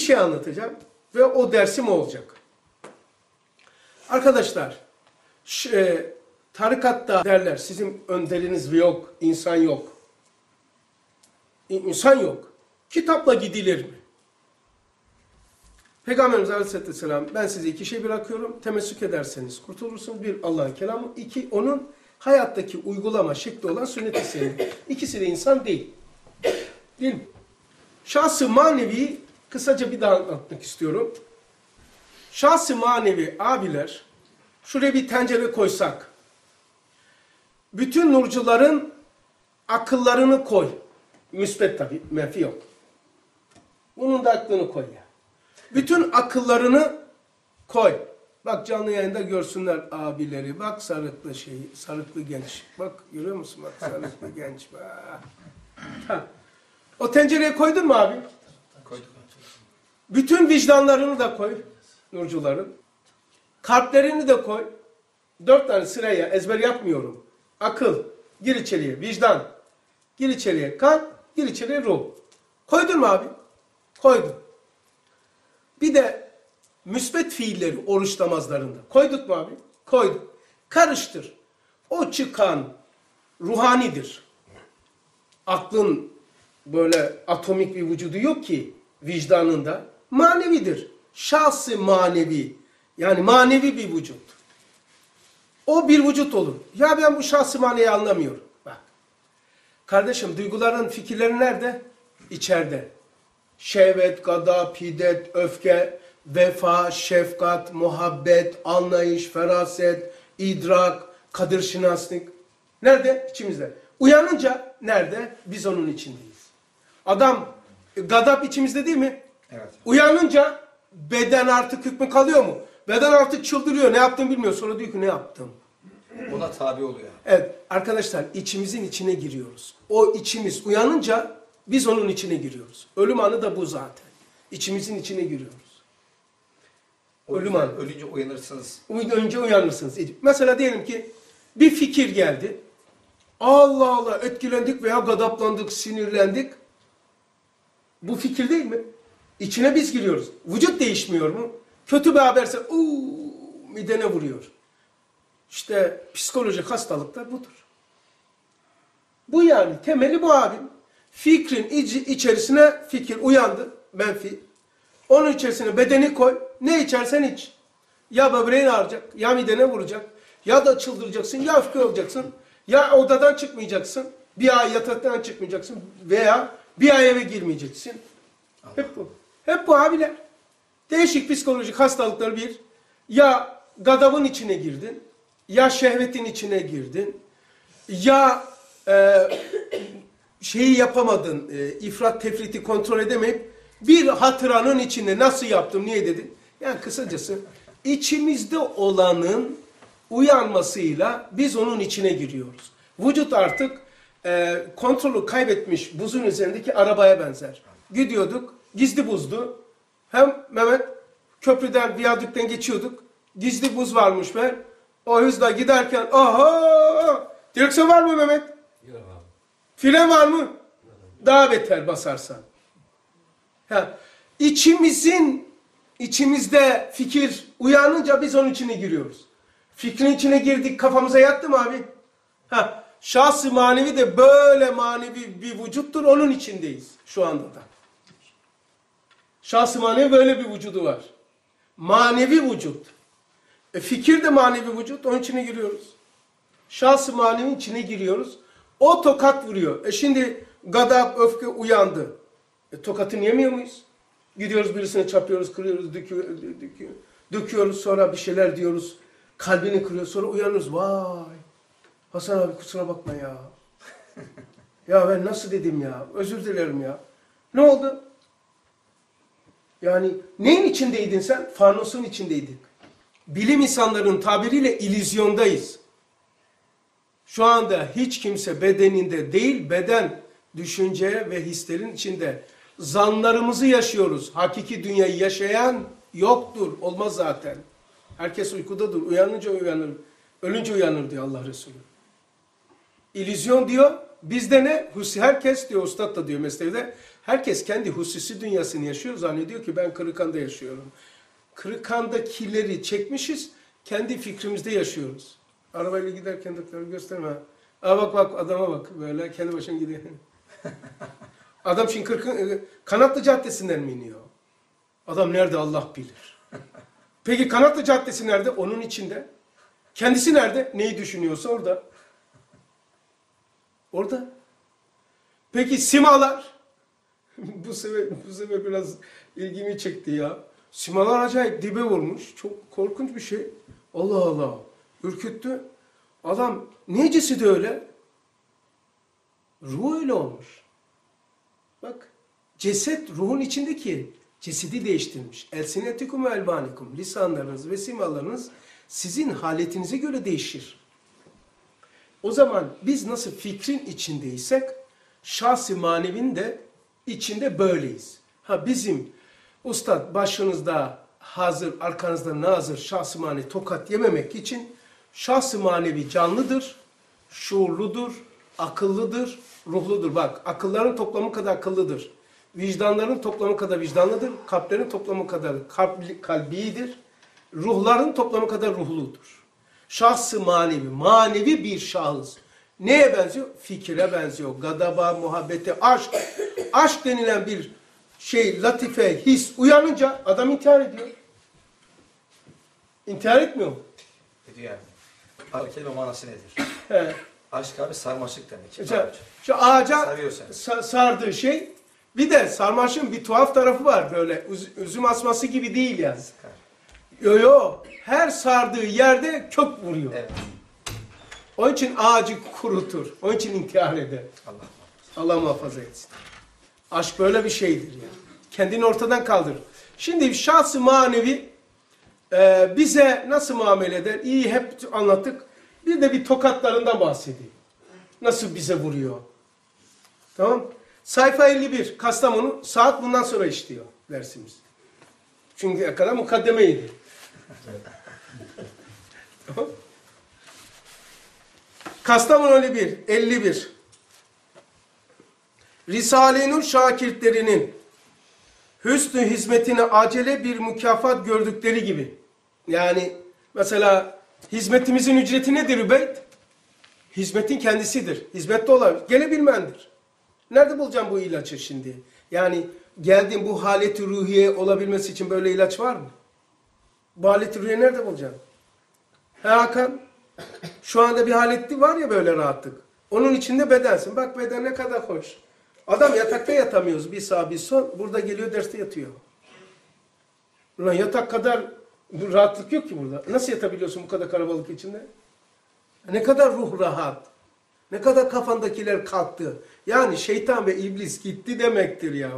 şey anlatacağım ve o dersim olacak. Arkadaşlar, tarikatta derler sizin önderiniz yok, insan yok. İnsan yok. Kitapla gidilir mi? Peygamberimiz Aleyhisselam ben size iki şey bırakıyorum. Temessük ederseniz kurtulursunuz. Bir Allah'ın kelamı. İki onun hayattaki uygulama şekli olan sünnet-i seniyye. İkisi de insan değil. Değil mi? Şahs-ı manevi kısaca bir daha anlatmak istiyorum. Şahs-ı manevi abiler şuraya bir tencere koysak. Bütün nurcuların akıllarını koy. Müsbet tabi, menfi yok. Bunun da aklını koy ya. Bütün akıllarını koy. Bak canlı yayında görsünler abileri. Bak sarıklı sarıklı genç. Bak görüyor musun? Bak sarıklı genç. Ha. O tencereye koydun mu abi? Koyduk. Bütün vicdanlarını da koy. Nurcuların. Kalplerini de koy. 4 tane sıraya ezber yapmıyorum. Akıl, gir içeriye. Vicdan, gir içeriye. Kalp, gir içeriye ruh. Koydun mu abi? Koydun. Bir de müsbet fiilleri oruç namazlarında. Koyduk mu abi? Koyduk. Karıştır. O çıkan ruhanidir. Aklın böyle atomik bir vücudu yok ki vicdanında. Manevidir. Şahs-ı manevi. Yani manevi bir vücut. O bir vücut olur. Ya ben bu şahs-ı manevi anlamıyorum. Bak. Kardeşim duyguların, fikirleri nerede? İçeride. Şehvet, gadap, hiddet, öfke, vefa, şefkat, muhabbet, anlayış, feraset, idrak, kadir-şinaslık. Nerede? İçimizde. Uyanınca nerede? Biz onun içindeyiz. Adam, gadap içimizde değil mi? Evet. Uyanınca beden artık hükmü kalıyor mu? Beden artık çıldırıyor. Ne yaptığını bilmiyor. Sonra diyor ki ne yaptım? Ona tabi oluyor. Evet arkadaşlar içimizin içine giriyoruz. O içimiz uyanınca biz onun içine giriyoruz. Ölüm anı da bu zaten. İçimizin içine giriyoruz. Ölüm anı. Ölünce uyanırsınız. Önce uyanırsınız. Mesela diyelim ki bir fikir geldi. Allah Allah etkilendik veya gadaplandık, sinirlendik. Bu fikir değil mi? İçine biz giriyoruz. Vücut değişmiyor mu? Kötü bir haberse midene vuruyor. İşte psikolojik hastalıklar budur. Bu yani temeli bu abim. Fikrin içerisine fikir uyandı. Menfi. Onun içerisine bedeni koy. Ne içersen iç. Ya böbreğin ağrıyacak, ya midene vuracak. Ya da çıldıracaksın, ya öfke olacaksın. Ya odadan çıkmayacaksın. Bir ay yataktan çıkmayacaksın. Veya bir ay eve girmeyeceksin. Hep bu. Hep bu abiler. Değişik psikolojik hastalıklar bir. Ya gadabın içine girdin. Ya şehvetin içine girdin. Ya şeyi yapamadın. İfrat tefriti kontrol edemeyip bir hatıranın içinde nasıl yaptım, niye dedin? Yani kısacası içimizde olanın uyanmasıyla biz onun içine giriyoruz. Vücut artık kontrolü kaybetmiş buzun üzerindeki arabaya benzer. Gidiyorduk, gizli buzdu. Hem Mehmet köprüden, viyadükten geçiyorduk. Gizli buz varmış be. O hızla giderken aha! Direksiyon var mı Mehmet? Yok abi. Fren var mı? Daha beter basarsan. Ha, içimizde fikir uyanınca biz onun içine giriyoruz. Fikrin içine girdik, kafamıza yattı mı abi? Ha, şahs-ı manevi de böyle manevi bir vücuttur, onun içindeyiz şu anda da. Şahs-ı manevi böyle bir vücudu var. Manevi vücut. Fikir de manevi vücut, onun içine giriyoruz. Şahs-ı manevinin içine giriyoruz. O tokat vuruyor. Şimdi gadap, öfke uyandı. Tokatını yemiyor muyuz? Gidiyoruz birisine çarpıyoruz, kırıyoruz, döküyoruz, sonra bir şeyler diyoruz. Kalbini kırıyor, sonra uyanırız. Vay! Hasan abi kusura bakma ya. Ya ben nasıl dedim ya? Özür dilerim ya. Ne oldu? Yani neyin içindeydin sen? Fanusun içindeydin. Bilim insanlarının tabiriyle illüzyondayız. Şu anda hiç kimse bedeninde değil, beden, düşünce ve hislerin içinde. Zanlarımızı yaşıyoruz. Hakiki dünyayı yaşayan yoktur. Olmaz zaten. Herkes uykudadır. Uyanınca uyanır. Ölünce uyanır diyor Allah Resulü. İllüzyon diyor. Bizde ne? Herkes diyor, Ustad da diyor Mesnevi'de. Herkes kendi hususi dünyasını yaşıyor. Zannediyor ki ben Kırıkhan'da yaşıyorum. Kırıkhan'dakileri çekmişiz. Kendi fikrimizde yaşıyoruz. Arabayla giderken doktoru gösterme. Aa bak bak adama bak. Böyle kendi başına gidiyor. Adam şimdi Kanatlı Caddesi'nden mi iniyor? Adam nerede Allah bilir. Peki Kanatlı Caddesi nerede? Onun içinde. Kendisi nerede? Neyi düşünüyorsa orada. Orada. Peki simalar? bu sefer biraz ilgimi çekti ya. Simalar acayip dibe vurmuş. Çok korkunç bir şey. Allah Allah. Ürküttü. Adam necesi de öyle? Ruh öyle olmuş. Bak. Ceset ruhun içindeki cesedi değiştirmiş. Elsinetikum ve elvanikum. Lisanlarınız ve simalarınız sizin haletinize göre değişir. O zaman biz nasıl fikrin içindeysek şahs-ı manevin de içinde böyleyiz. Ha bizim ustad başınızda hazır, arkanızda nazır şahs-ı manevi tokat yememek için şahs-ı manevi canlıdır, şuurludur, akıllıdır, ruhludur. Bak akılların toplamı kadar akıllıdır. Vicdanların toplamı kadar vicdanlıdır. Kalplerin toplamı kadar kalbidir. Ruhların toplamı kadar ruhludur. Şahs-ı manevi, manevi bir şahıs. Neye benziyor? Fikire benziyor. Gadaba, muhabbete, aşk. Aşk denilen bir şey, latife, his uyanınca adam intihar ediyor. İntihar etmiyor mu? Ediyor yani. Abi kelime manası nedir? He. Aşk abi sarmaşık demek. Şu ağaca Sarıyor seni. sardığı şey, bir de sarmaşığın bir tuhaf tarafı var böyle. Üzüm asması gibi değil yani. Sıkar. Yo yo. Her sardığı yerde kök vuruyor. Evet. Onun için ağacı kurutur. Onun için intihar eder. Allah muhafaza etsin. Aşk böyle bir şeydir yani. Kendini ortadan kaldırır. Şimdi şahs-ı manevi bize nasıl muamele eder? İyi hep anlattık. Bir de bir tokatlarından bahsedeyim. Nasıl bize vuruyor? Tamam. Sayfa 51 Kastamonu saat bundan sonra işliyor dersimiz. Çünkü kadar mukaddemeydi. Tamam. Kastamonu 51 Risale-i Nur şakirtlerinin hüsnü hizmetine acele bir mükafat gördükleri gibi. Yani mesela hizmetimizin ücreti nedir Übeyd? Hizmetin kendisidir. Hizmette olan gelebilmendir. Nerede bulacağım bu ilacı şimdi? Yani geldiğim bu haleti ruhiye olabilmesi için böyle ilaç var mı? Bu haleti ruhiye nerede bulacağım? He Hakan? Şu anda bir haleti var ya böyle rahatlık. Onun içinde bedensin. Bak beden ne kadar hoş. Adam yatakta yatamıyoruz. Bir sağ bir sol. Burada geliyor derste yatıyor. Ulan yatak kadar rahatlık yok ki burada. Nasıl yatabiliyorsun bu kadar kalabalık içinde? Ne kadar ruh rahat. Ne kadar kafandakiler kalktı. Yani şeytan ve iblis gitti demektir ya.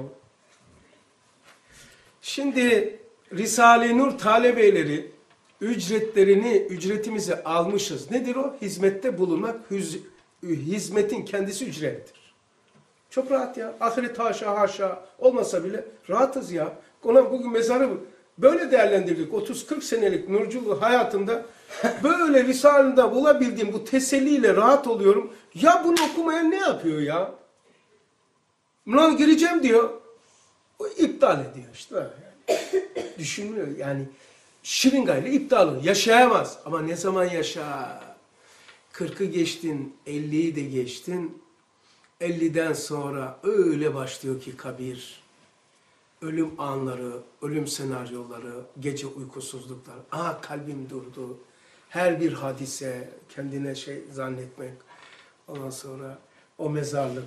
Şimdi Risale-i Nur talebeleri ücretimizi almışız. Nedir o? Hizmette bulunmak, hizmetin kendisi ücrettir. Çok rahat ya. Ahiret haşa haşa olmasa bile rahatız ya. Ona bugün mezarı böyle değerlendirdik. 30-40 senelik nurculuğu hayatımda böyle Risale'de bulabildiğim bu teselliyle rahat oluyorum. Ya bunu okumayan ne yapıyor ya? Buna gireceğim diyor. O iptal ediyor işte. Yani. Düşünmüyor yani. Şırıngayla iptal oluyor. Yaşayamaz. Ama ne zaman yaşa? 40'ı geçtin, 50'yi de geçtin. 50'den sonra öyle başlıyor ki kabir. Ölüm anları, ölüm senaryoları, gece uykusuzluklar. Aa kalbim durdu. Her bir hadise kendine şey zannetmek. Ondan sonra o mezarlık.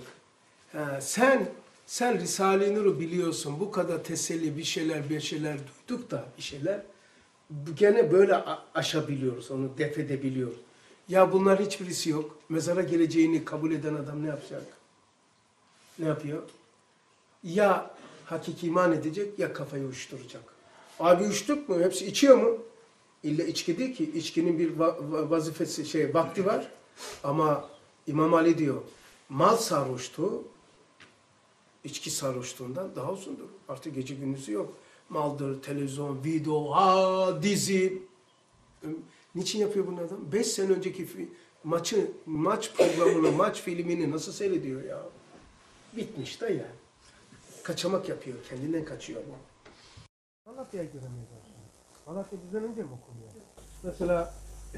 Sen Risale-i Nur'u biliyorsun. Bu kadar teselli bir şeyler duyduk da bir şeyler. Gene böyle aşabiliyoruz. Onu def edebiliyoruz. Ya bunlar hiçbirisi yok. Mezara geleceğini kabul eden adam ne yapacak? Ne yapıyor? Ya hakiki iman edecek ya kafayı uyuşturacak. Abi uyuştuk mu? Hepsi içiyor mu? İlla içki değil ki. İçkinin bir vazifesi, vakti var. Ama İmam Ali diyor, mal sarhoşluğu içki sarhoşluğundan daha uzundur. Artık gece gündüzü yok. Maldır, televizyon, video, dizi. Niçin yapıyor bunu adam? 5 sene önceki maç programını, maç filmini nasıl seyrediyor ya? Bitmiş de yani. kaçamak yapıyor. Kendinden kaçıyor bu. Malatya'ya giremeye başlıyor. Malatya bizden önce mi okunuyor? Mesela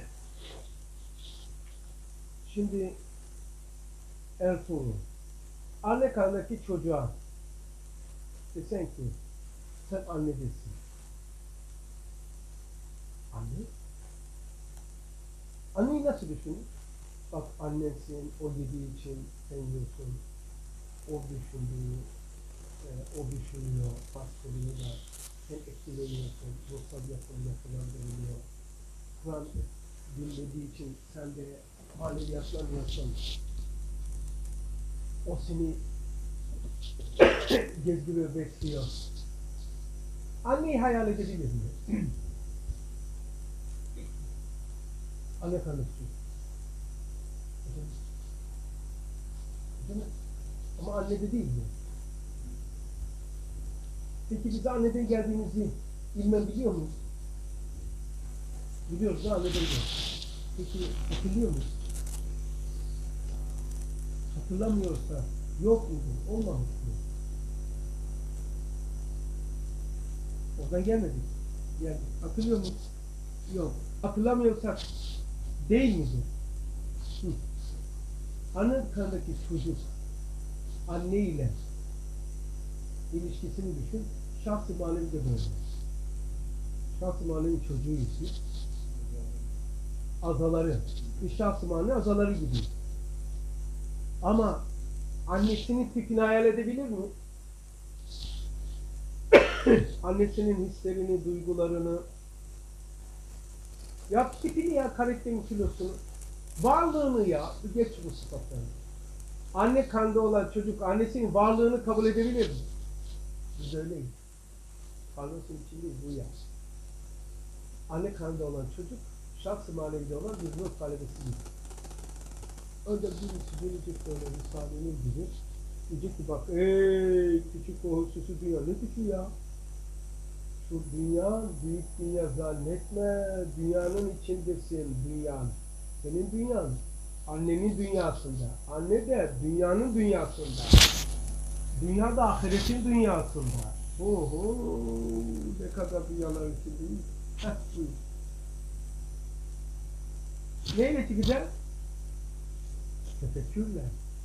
şimdi Ertuğrul. Anne karnındaki çocuğa desen ki sen annedesin. Anne? Anneyi nasıl düşünür? Bak annensin, o yediği için sen yiyorsun. O düşündüğü, o düşünüyor, bastırıyor da sen etkileniyorsun. Ruhsal yapılandırılıyor. Kur'an dinlediği için sen de maneviyatlanıyorsun. O seni gezdiriyor, besliyor. Anneyi hayal edebilir mi? Anne karnı tutuyor. Değil mi? Ama anne de değil mi? Peki biz anneden geldiğimizi bilmem biliyor muyuz? Biliyoruz da anneden geldik. Peki hatırlıyor muyuz? Hatırlamıyorsa yok muydu? Olmamış mı? Oradan gelmedik. Yani hatırlıyor muyuz? Yok. Hatırlamıyorsak değil miydi? Anne karnındaki çocuk anne ile ilişkisini düşün. Şahs-ı manevi de böyle. Şahs-ı manevi çocuğu için azaları. Bir şahs-ı manevi azaları gibi. Ama annesinin tipini hayal edebilir mi? Annesinin hislerini, duygularını, ya tipini ya, karakterin kilosunu, varlığını ya, geç bu sıfatlarını. Anne karnında olan çocuk annesinin varlığını kabul edebilir mi? Biz öyleyiz. Karnımızın içindeyiz bu ya. Anne karnında olan çocuk, şahs-ı manevide olan bir ruh talebesidir. Önce birisi gelecek böyle Risale'nin gibi. Diyecek ki bak, ey küçük o hususu dünya. Ne küçüğü ya? Şu dünya, büyük dünya zannetme. Dünyanın içindesin, dünyanın. Senin dünyan, annenin dünyasında. Anne de dünyanın dünyasında. Dünya da ahiretin dünyasında. Oho, ne kadar dünyalar içindeyiz. Heh, buyur. Neyle çıkacağız? Tefekkürle.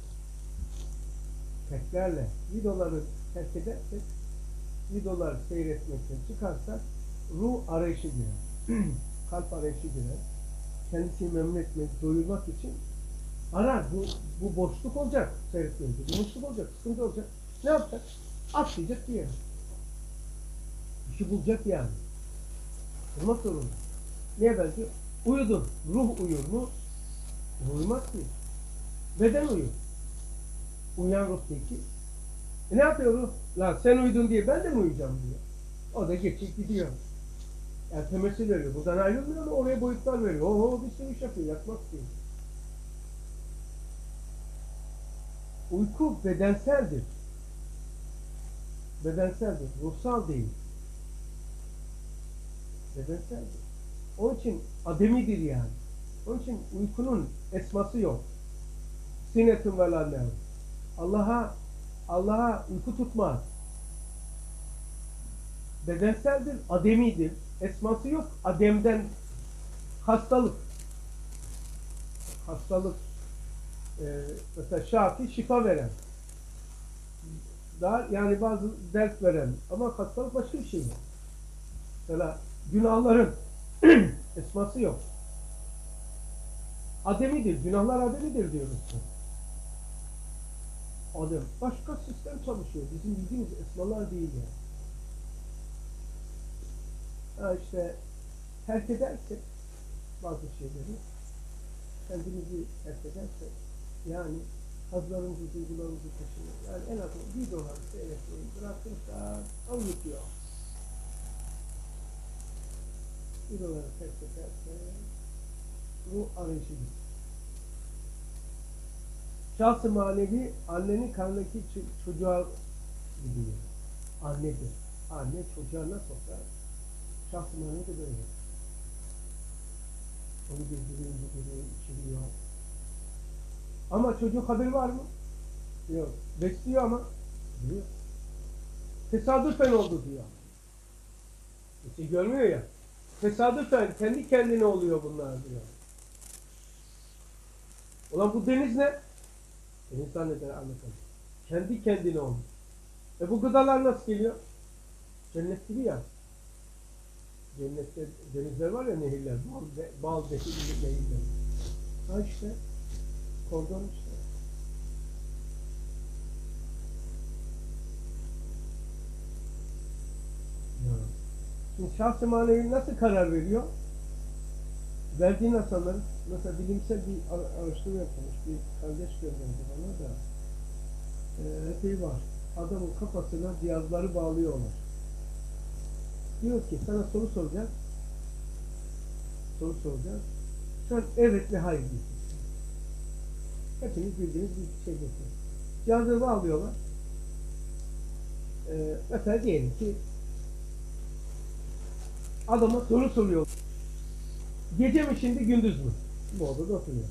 Teklerle. Videoları terk edersek, videoları seyretmekten çıkarsak, ruh arayışı girer. Kalp arayışı girer. Kendisini memnun etmek, doyurmak için arar. Bu boşluk olacak seyretmeyince. Bu boşluk olacak, sıkıntı olacak. Ne yapacak? Atlayacak bir yere. Bir şey bulacak yani. Bulmak zorunda. Niye benziyor? Uyudun. Ruh uyur mu? Uyumaz ki. Beden uyur. Uyan ruh değil ki. Ne yapıyor ruh? Lan sen uyudun diye ben de mi uyuyacağım diyor. O da geçip gidiyor. Yani temsil veriyor. Buradan ayrılmıyor ama oraya boyutlar veriyor. Oho bir sürü iş yapıyor. Yatmak değil. Uyku bedenseldir. Bedenseldir. Ruhsal değil. Bedenseldir. Onun için ademidir yani. Onun için uykunun esması yok. Sinetun ve lannem. Allah'a uyku tutmaz. Bedenseldir, ademidir. Esması yok. Ademden hastalık. Hastalık. Mesela şafi şifa veren. Daha yani bazı ders veren. Ama hastalık başka bir şey yok. Mesela günahların esması yok. Ademidir. Günahlar ademidir diyoruz. Adem. Başka sistem çalışıyor. Bizim bildiğimiz esmalar değil yani. Ha işte terk edersek bazı şeyleri, kendimizi terk edersek, yani hazlarımızı, duygularımızı taşıyor. Yani en azından videoları seyretmeyi bırakırsa o yetiyor. Videoları terk ederse bu arayışı gidiyor. Şahs-ı manevi annenin karnındaki çocuğa gidiyor. Annedir. Anne çocuğa nasıl olsa şahs-ı manevi de böyle. Onu gezdiriyor, içiriyor. Ama çocuğun haberi var mı? Yok. Besliyor ama biliyor. tesadüfen oldu diyor. Hiç görmüyor ya. Tesadüfen kendi kendine oluyor bunlar diyor. Ulan bu deniz ne? Deniz zanneder anlatalım. Kendi kendine olmuş. Bu gıdalar nasıl geliyor? Cennet gibi ya. Cennette denizler var ya, nehirler. Bal nehirler. Ha işte. Kordon işte. Ya. Şimdi şahs-ı manevi nasıl karar veriyor? Verdiğin insanların, mesela bilimsel bir araştırma yapılmış, bir kardeş gönderdi bana da şey var, adamın kafasına cihazları bağlıyorlar. Diyor ki sana soru soracağız. Şu an evet ve hayır diyeceksin. Hepiniz bildiğiniz bir şey geçiyor. Cihazları bağlıyorlar. Mesela diyelim ki adama soru soruyor. Gece mi şimdi, gündüz mü? Bu odada oturuyor.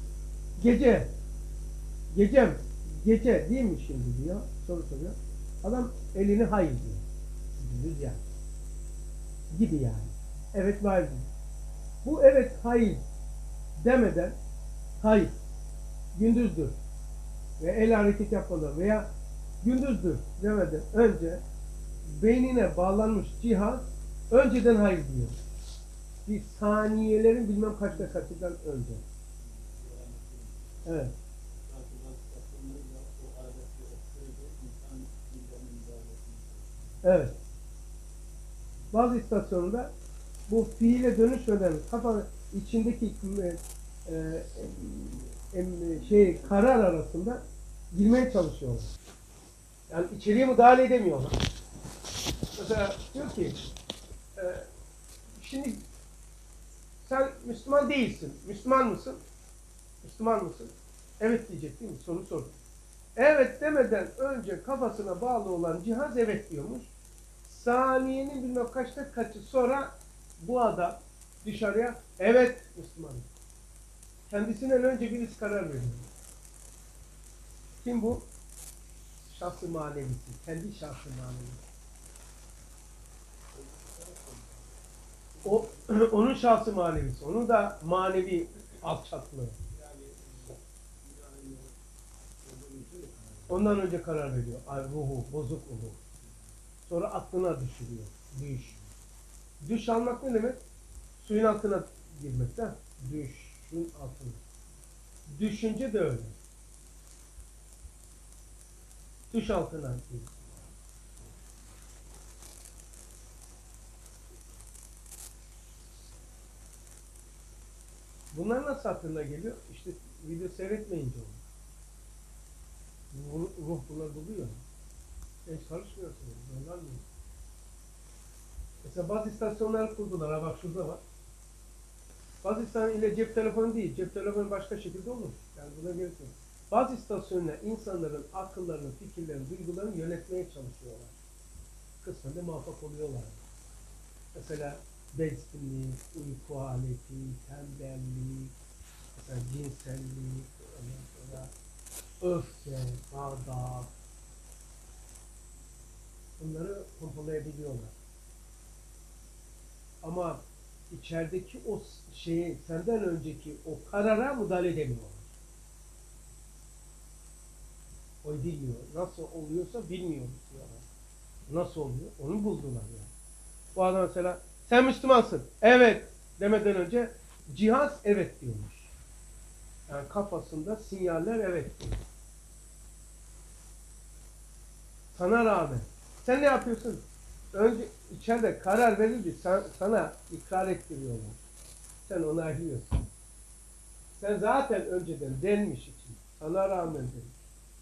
Gece değil mi şimdi diyor. Soru soruyor. Adam elini hayır diyor. Gündüz yani. Gibi yani. Evet ve hayır diyor. Bu evet hayır demeden hayır gündüzdür ve el hareket yapmadan veya gündüzdür demeden önce beynine bağlanmış cihaz önceden hayır diyor. Bir saniyelerin bilmem kaçta kaçından önce. Evet. Evet. Bazı istasyonda bu fiile dönüşmeden kafa içindeki karar arasında girmeye çalışıyorlar. Yani içeriye müdahale edemiyorlar. Mesela diyor ki şimdi sen Müslüman değilsin. Müslüman mısın? Müslüman mısın? Evet diyecek değil mi? Soru sordu. Evet demeden önce kafasına bağlı olan cihaz evet diyormuş. Saniyenin bilmem kaçta kaçı sonra bu adam dışarıya evet Müslüman. Kendisinden önce birisi karar veriyor. Kim bu? Şahs-ı manevisi. Kendi şahs-ı manevisi. Onun şahs-ı manevisi. Onun da manevi alçaklığı. Ondan önce karar veriyor. Ruhu, bozuk ruhu. Sonra aklına düşürüyor. Düş almak ne demek? Suyun altına girmek de. Düşün altına. Düşünce de öyle. Düş altına gir. Bunlar nasıl aklına geliyor? İşte video seyretmeyince olur. Ruh bunlar buluyor. Hiç karışmıyorsunuz. Bunlar mı? Mesela bazı istasyonlar kurdular. Ha bak şurada var. Bazı istasyon ile cep telefonu değil. Cep telefonu başka şekilde olur. Yani buna gerek yok. Bazı istasyonlar insanların akıllarını, fikirlerini, duygularını yönetmeye çalışıyorlar. Kısmen de muvaffak oluyorlar. Mesela bezginlik, uyku aleti, tembellik, mesela cinsellik, öfke, gadap, bunları pompalayabiliyorlar. Ama içerideki o şeyi, senden önceki o karara müdahale edemiyorlar. O bilmiyor. Nasıl oluyorsa bilmiyoruz diyorlar. Nasıl oluyor? Onu buldular yani. Bu adam mesela sen Müslümansın. Evet demeden önce cihaz evet diyormuş. Yani kafasında sinyaller evet diyor. Sana rağmen. Sen ne yapıyorsun? Önce içeride karar verildi. Sana ikrar ettiriyorlar. Sen onaylıyorsun. Sen zaten önceden denmiş için. Sana rağmen demiş.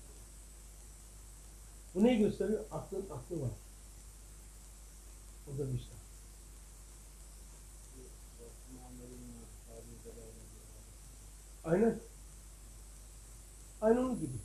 Bu neyi gösteriyor? Aklın aklı var. O da vicdan. Aynen. Aynen onun gibi.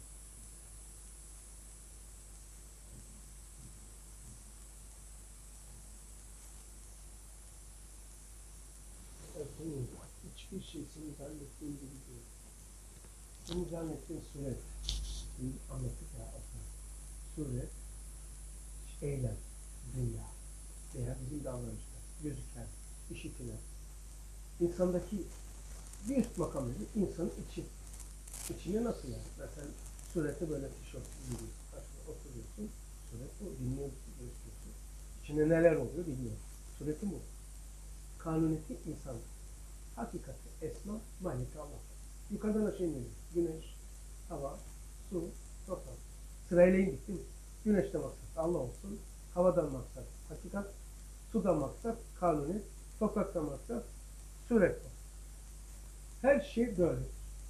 Hiçbir şey senin zannettiğin gibi değil. Senin zannettiğin suret. Şimdi anlattık ya aslında. Suret, eylem, dünya veya bizim davranışlar, gözüken, işitilen, insandaki bir üst makam nedir? İnsanın içi. İçine nasıl yani? Mesela surette böyle tişört giyiyorsun, oturuyorsun, suret bu, dinliyorsun, gözüküyorsun. İçine neler oluyor bilmiyorum. Sureti bu. Kanuniyeti insan. Hakikati, esma, mahiyeti Allah. Yukarıdan aşağı iniyor. Güneş, hava, su, toprak. Sırayla indik değil mi? Güneşte maksat Allah olsun. Havadan maksat hakikat. Sudan maksat kanuniyet. Topraktan maksat suret. Her şey böyle.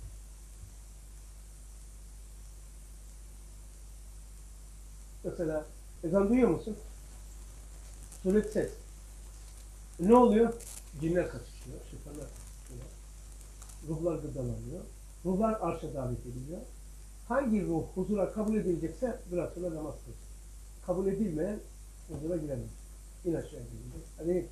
Mesela ezan duyuyor musun? Suret ses. Ne oluyor? Cinler kaçışıyor, şeytanlar kaçışıyor. Ruhlar gıdalanıyor. Ruhlar arşa davet ediliyor. Hangi ruh huzura kabul edilecekse biraz sonra namaz kılacak. Kabul edilmeyen huzura giremez. İn aşağı edilecek. Hadi.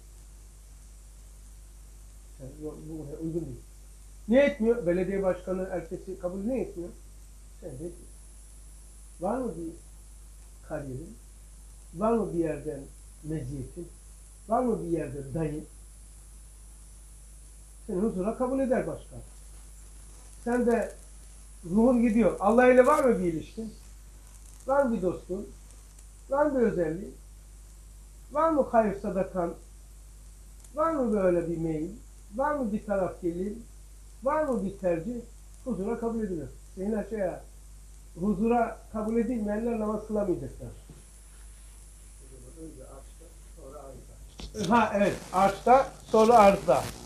Yani bu uygun değil. Ne etmiyor? Belediye başkanı, ertesi kabul ne etmiyor? Sen de etmiyor. Var mı bir kariyerin? Var mı bir yerden meziyetin? Var mı bir yerde dayın? Seni huzura kabul eder başkan. Sen de ruhun gidiyor. Allah ile var mı bir ilişkin? Var mı bir dostun? Var mı bir özelliğin? Var mı hayır sadakan? Var mı böyle bir meyil? Var mı bir tarafkirliğin? Var mı bir tercih? Huzura kabul edilir. Senin aşağıya huzura kabul edilmeyenler namaz kılamayacaklar. Önce arşta, sonra arzda. Ha evet, arşta, sonra arzda.